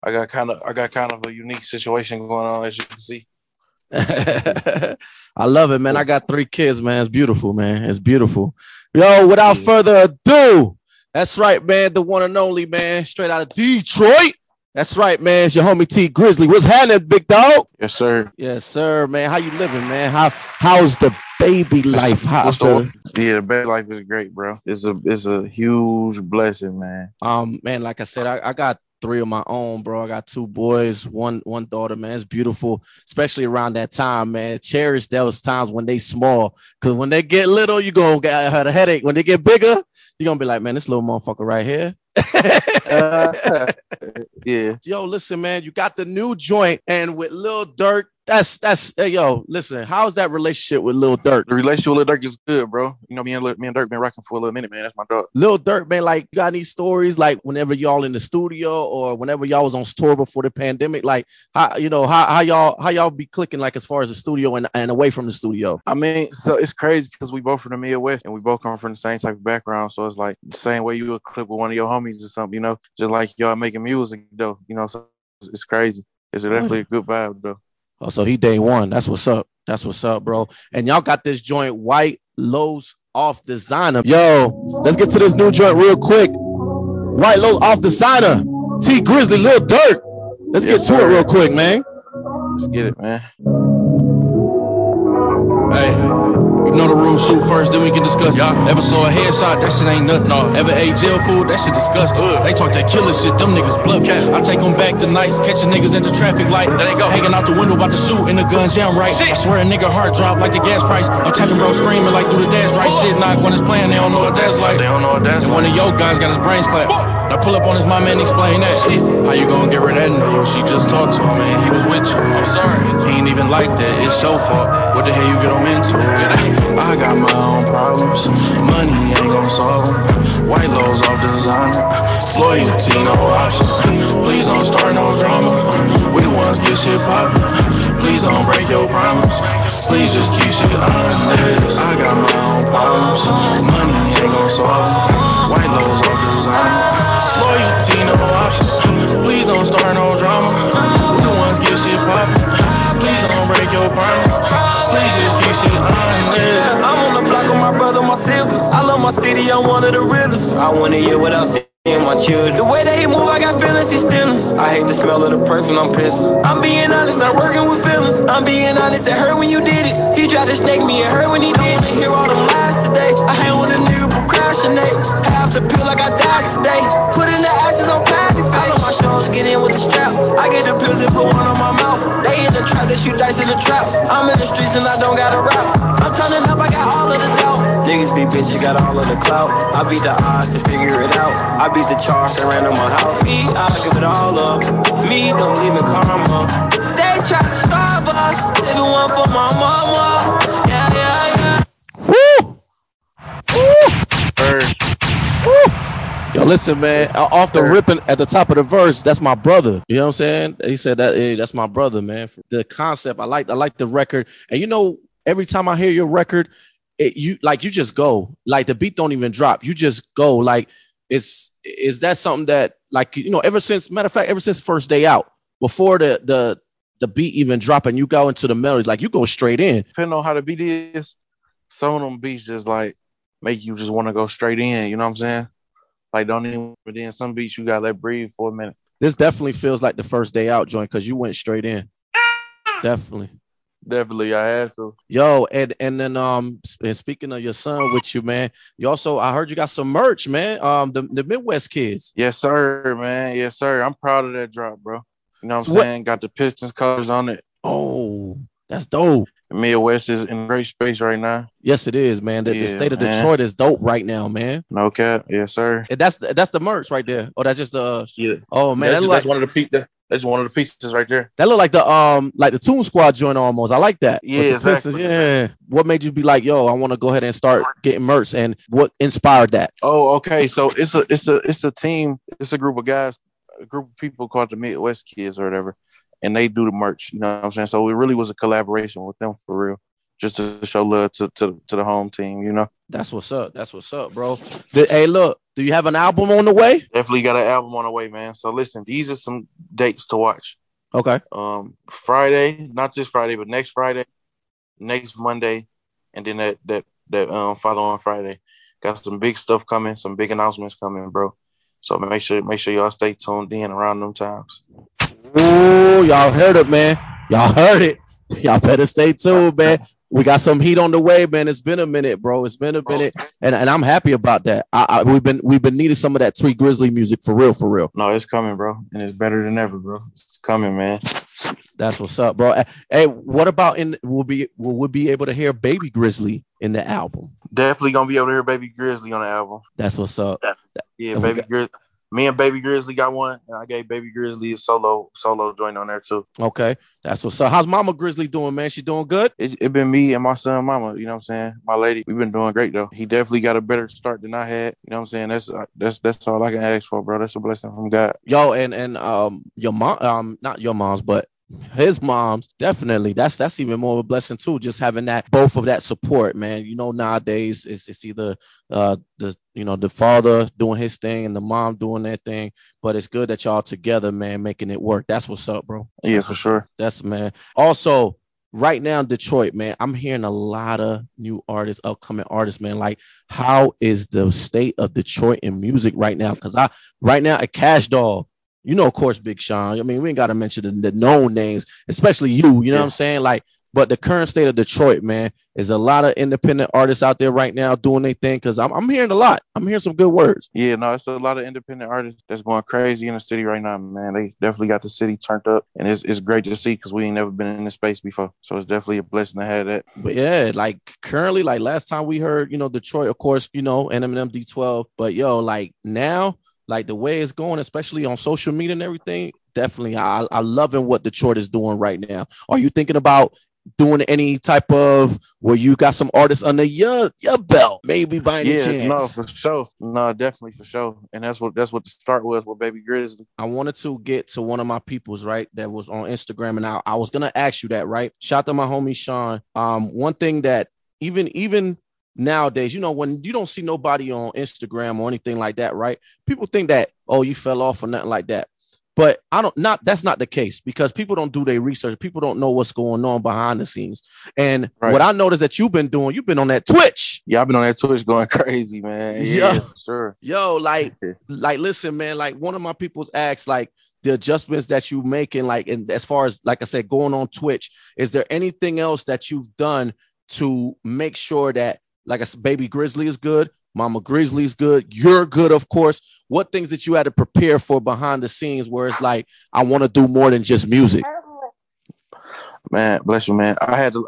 I got kind of a unique situation going on, as you can see. I love it, man. I got 3 kids, man. It's beautiful, man. It's beautiful. Yo, without Yeah. further ado, that's right, man. The one and only, man. Straight out of Detroit. That's right, man. It's your homie T Grizzly. What's happening, big dog? Yes, sir. Yes, sir, man. How you living, man? How's the baby life? How's the baby life is great, bro. It's a huge blessing, man. Man, like I said, I got 3 of my own, bro. I got 2 boys, one daughter, man. It's beautiful, especially around that time, man. Cherish those times when they small, because when they get little, you gonna get a headache. When they get bigger, you're gonna be like, man, this little motherfucker right here. Yeah. Yo, listen, man, you got the new joint, and with Lil Durk, that's hey, yo, listen, how's that relationship with Lil Durk? The relationship with Lil Durk is good, bro. You know, me and Durk been rocking for a little minute, man. That's my dog. Lil Durk, man, like, you got any stories, like, whenever y'all in the studio or whenever y'all was on tour before the pandemic, like, how y'all be clicking, like, as far as the studio and away from the studio? I mean, so it's crazy because we both from the Midwest and we both come from the same type of background. So it's like the same way you would click with one of your homies or something, you know, just like y'all making music, though, you know, so it's crazy. It's definitely a good vibe, though. Oh, so he day one. That's what's up. That's what's up, bro. And y'all got this joint, White Lows Off Designer. Yo, let's get to this new joint real quick. White Lows Off Designer. T Grizzly, Lil Durk. Let's get to it real quick, man. Let's get it, man. Hey, you know the rules, shoot first, then we can discuss it. Ever saw a headshot, that shit ain't nothing. Ever ate jail food, that shit disgusting. They talk that killer shit, them niggas bluff. I take them back to nights, catching niggas at the traffic light. Hanging out the window, about to shoot, and the gun jam right. I swear a nigga heart drop like the gas price. I'm tapping bro screaming like do the dash right. Shit knock when it's playing, they don't know what that's like. And one of your guys got his brains clapped. I pull up on his mama and explain that. How you gonna get rid of that nigga? She just talked to him, man. He was with you. I'm sorry. He ain't even like that. It's your fault. What the hell you get him into? I got my own problems. Money ain't gonna solve them. White Lows Off Designer. Loyalty, no option. Please don't start no drama. We the ones get shit poppin'. Please don't break your promise. Please just keep shit honest. I got my own problems. Money ain't gonna solve them. White Lows Off Designer. Loyalty, no option. Please don't start no drama. We the ones get shit poppin'. Please don't break your promise. Please just keep shit honest. I'm on the block with my brother, my siblings. I love my city, I'm one of the realest. I want a year without seeing my children. The way that he move, I got feelings, he's stealing. I hate the smell of the perfume, I'm pissing. I'm being honest, not working with feelings. I'm being honest, it hurt when you did it. He tried to snake me, it hurt when he did it. Hear all them lies today. I hang with a nigga procrastinate. Half the pill like I died today. Put in the ashes on patty face. I love my shows, get in with the strap. I get the pills and put one on my mouth. They in the trap, they shoot dice in the trap. I'm in the streets and I don't got a rap. I'm turning up, I got all of the doubt. Niggas be bitches, got all of the clout. I beat the odds to figure it out. I beat the charge that ran on my house. Me, I give it all up. Me, don't believe in karma. They try to starve us. Living one for my mama. Yeah, yeah, yeah. Woo! Yo, listen, man. Off the ripping at the top of the verse, that's my brother. You know what I'm saying? He said that that's my brother, man. The concept, I like the record, and you know, every time I hear your record, you just go, like the beat don't even drop. You just go, like is that something that, like, you know, ever since first day out, before the beat even dropping, you go into the melodies, like you go straight in. Depending on how the beat is, some of them beats just like make you just want to go straight in. You know what I'm saying? Like, don't even, but then some beats you gotta let breathe for a minute. This definitely feels like the first day out joint because you went straight in. Definitely, I have to. Yo, and then and speaking of your son with you, man, you also, I heard you got some merch, man. The Midwest Kids. Yes, sir, man. Yes, sir. I'm proud of that drop, bro. You know what I'm saying? Got the Pistons colors on it. Oh, that's dope. The Midwest is in great space right now. Yes, it is, man. The state of Detroit is dope right now, man. No cap. Yes, sir. And that's the merch right there. Oh, that's just the yeah. Oh man, that's one of the That's one of the pieces right there. That look like the Toon Squad joint almost. I like that. Yeah, exactly. Pistons, yeah. What made you be like, yo, I want to go ahead and start getting merch, and what inspired that? Oh, okay. So it's a team. It's a group of guys, a group of people called the Midwest Kids or whatever, and they do the merch. You know what I'm saying? So it really was a collaboration with them for real. just to show love to the home team. You know, That's what's up. That's what's up, bro. Hey, look, do you have an album on the way? definitely got an album on the way, man. So listen, these are some dates to watch. Okay. Friday, not this Friday, but next Friday, next Monday, and then that following Friday. Got some big stuff coming, some big announcements coming, bro. So make sure y'all stay tuned in around them times. Ooh, y'all heard it, man. Y'all heard it. Y'all better stay tuned, man. We got some heat on the way, man. It's been a minute, bro. It's been a minute, and I'm happy about that. We've been needing some of that Tweet Grizzly music for real, for real. No, it's coming, bro, and it's better than ever, bro. It's coming, man. That's what's up, bro. Hey, what about will we be able to hear Baby Grizzly in the album? Definitely gonna be able to hear Baby Grizzly on the album. That's what's up. Yeah, Baby Grizzly. Me and Baby Grizzly got one, and I gave Baby Grizzly a solo joint on there too. Okay, that's what's up. How's Mama Grizzly doing, man? She doing good? It been me and my son, Mama. You know what I'm saying? My lady, we've been doing great though. He definitely got a better start than I had. You know what I'm saying? That's all I can ask for, bro. That's a blessing from God. Yo, and your mom, not your mom's, but his mom's, definitely. That's even more of a blessing too. Just having that, both of that support, man. You know, nowadays it's either the father doing his thing and the mom doing their thing, but it's good that y'all together, man, making it work. That's what's up, bro. Yeah, for sure. That's, man. Also, right now in Detroit, man, I'm hearing a lot of new artists, upcoming artists, man. Like, how is the state of Detroit in music right now? Because right now at Cash Doll, you know, of course, Big Sean. I mean, we ain't got to mention the known names, especially you. You know what I'm saying? Like, but the current state of Detroit, man, is a lot of independent artists out there right now doing their thing. Because I'm hearing a lot. I'm hearing some good words. Yeah, no, it's a lot of independent artists that's going crazy in the city right now, man. They definitely got the city turned up, and it's great to see because we ain't never been in this space before. So it's definitely a blessing to have that. But yeah, like currently, like last time we heard, you know, Detroit, of course, you know, Eminem D12. But yo, like now, like the way it's going, especially on social media and everything, definitely, I loving what Detroit is doing right now. Are you thinking about doing any type of where you got some artists under your belt, maybe by any chance? No, for sure. No, definitely for sure. And that's what the start was with Baby Grizzly. I wanted to get to one of my peoples, right, that was on Instagram, and I was gonna ask you that, right? Shout out to my homie Sean. One thing that even nowadays, you know, when you don't see nobody on Instagram or anything like that, right? People think that, oh, you fell off or nothing like that. But that's not the case because people don't do their research. People don't know what's going on behind the scenes. And what I noticed that you've been on that Twitch. Yeah, I've been on that Twitch going crazy, man. Yeah, for sure. Yo, like, listen, man, like one of my people's asked, like, the adjustments that you making, like, and as far as, like I said, going on Twitch, is there anything else that you've done to make sure that, like I said, Baby Grizzly is good, Mama Grizzly's good, you're good, of course. What things that you had to prepare for behind the scenes where it's like, I want to do more than just music? Man, bless you, man. I had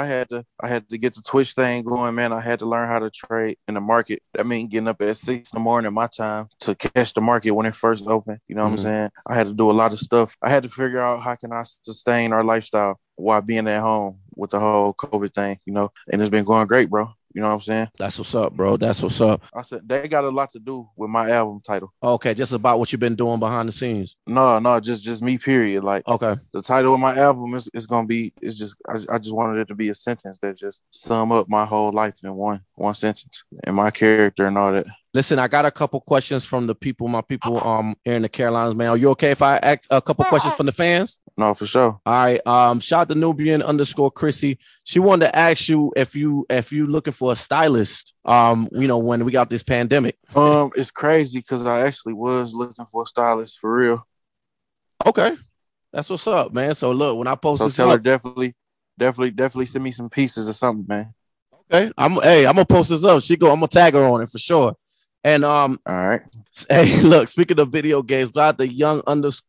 to get the Twitch thing going, man. I had to learn how to trade in the market. That means getting up at 6 a.m. my time to catch the market when it first opened. You know what I'm saying? I had to do a lot of stuff. I had to figure out how can I sustain our lifestyle while being at home with the whole COVID thing, you know, and it's been going great, bro. You know what I'm saying? That's what's up, bro. That's what's up. I said they got a lot to do with my album title. Okay, just about what you've been doing behind the scenes. No, just me, period. Like, okay, the title of my album is gonna be, it's just I just wanted it to be a sentence that just sum up my whole life in one sentence and my character and all that. Listen, I got a couple questions from my people here in the Carolinas, man. Are you okay if I ask a couple questions from the fans? No, for sure. All right. Shout out to Nubian_Chrissy. She wanted to ask you if you looking for a stylist. You know, when we got this pandemic. It's crazy because I actually was looking for a stylist for real. Okay, that's what's up, man. So look, when I post this, tell her definitely send me some pieces or something, man. Okay, I'm gonna post this up. I'm gonna tag her on it for sure. And all right. Hey, look, speaking of video games, got the young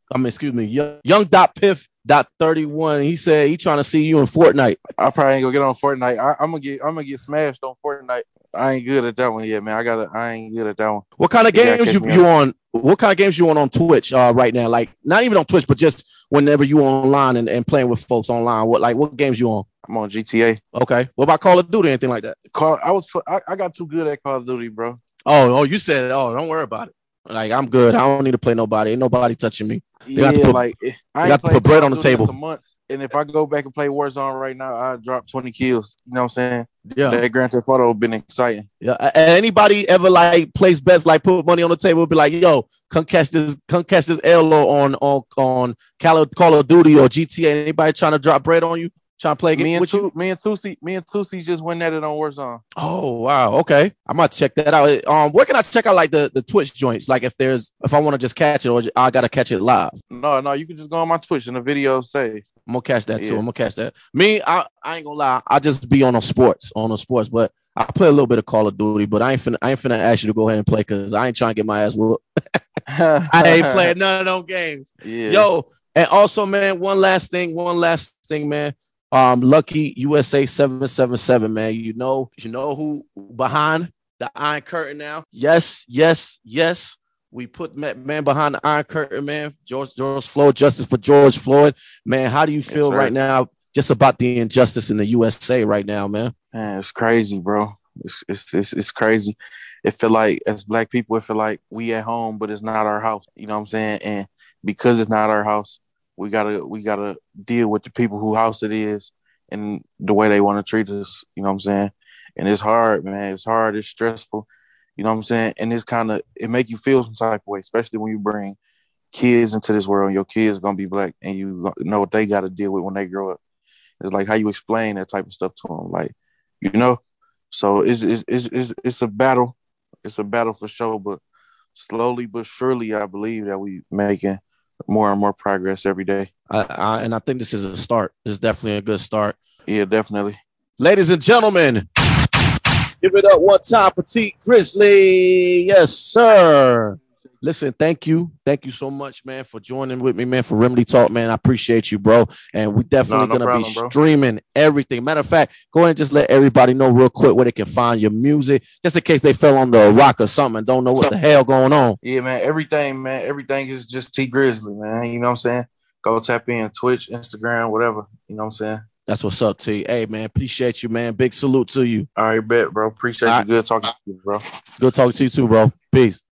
Piff.31. He said he trying to see you in Fortnite. I probably ain't gonna get on Fortnite. I'm gonna get smashed on Fortnite. I ain't good at that one yet, man. I ain't good at that one. What kind of games you on? What kind of games you on Twitch right now? Like, not even on Twitch, but just whenever you online and playing with folks online. What games you on? I'm on GTA. Okay. What about Call of Duty? Anything like that? I got too good at Call of Duty, bro. Oh, you said it. Oh, don't worry about it. Like, I'm good. I don't need to play nobody. Ain't nobody touching me. Yeah, I got to put bread on the table. For months, and if I go back and play Warzone right now, I drop 20 kills. You know what I'm saying? Yeah. That Grand Theft Auto been exciting. Yeah. Anybody ever like plays bets, like put money on the table, be like, yo, come catch this L on Call of Duty or GTA. Anybody trying to drop bread on you? Trying to play me and Tusi just went at it on Warzone. Oh wow, okay. I might check that out. Where can I check out like the Twitch joints? Like if I want to just catch it, or I gotta catch it live. No, you can just go on my Twitch and the video safe. I'm gonna catch that too. I'm gonna catch that. Me, I ain't gonna lie. I just be on the sports, but I play a little bit of Call of Duty. But I ain't finna ask you to go ahead and play because I ain't trying to get my ass whooped. I ain't playing none of those games. Yeah. Yo, and also, man, one last thing, man. Lucky USA 777, man. You know who behind the Iron Curtain now? Yes. We put man behind the Iron Curtain, man. George Floyd, justice for George Floyd, man. How do you feel right now, just about the injustice in the USA right now, man? Man, it's crazy, bro. It's crazy. It feel like as Black people, it feel like we at home, but it's not our house. You know what I'm saying? And because it's not our house, we gotta deal with the people whose house it is and the way they want to treat us. You know what I'm saying? And it's hard, man. It's hard. It's stressful. You know what I'm saying? And it make you feel some type of way, especially when you bring kids into this world and your kids gonna be Black and you know what they got to deal with when they grow up. It's like how you explain that type of stuff to them, like, you know. So it's a battle. It's a battle for sure, but slowly but surely, I believe that we making more and more progress every day. And I think this is a start. This is definitely a good start. Yeah, definitely. Ladies and gentlemen, give it up one time for T Grizzly. Yes, sir. Listen, thank you so much, man, for joining with me, man, for Remedy Talk, man. I appreciate you, bro. And we definitely gonna be streaming everything. Matter of fact, go ahead and just let everybody know real quick where they can find your music, just in case they fell on the rock or something and don't know what the hell going on. Yeah, man. Everything is just T Grizzly, man. You know what I'm saying? Go tap in Twitch, Instagram, whatever. You know what I'm saying? That's what's up, T. Hey, man, appreciate you, man. Big salute to you. All right, bet, bro. Appreciate you. Good talking to you, bro. Good talking to you too, bro. Peace.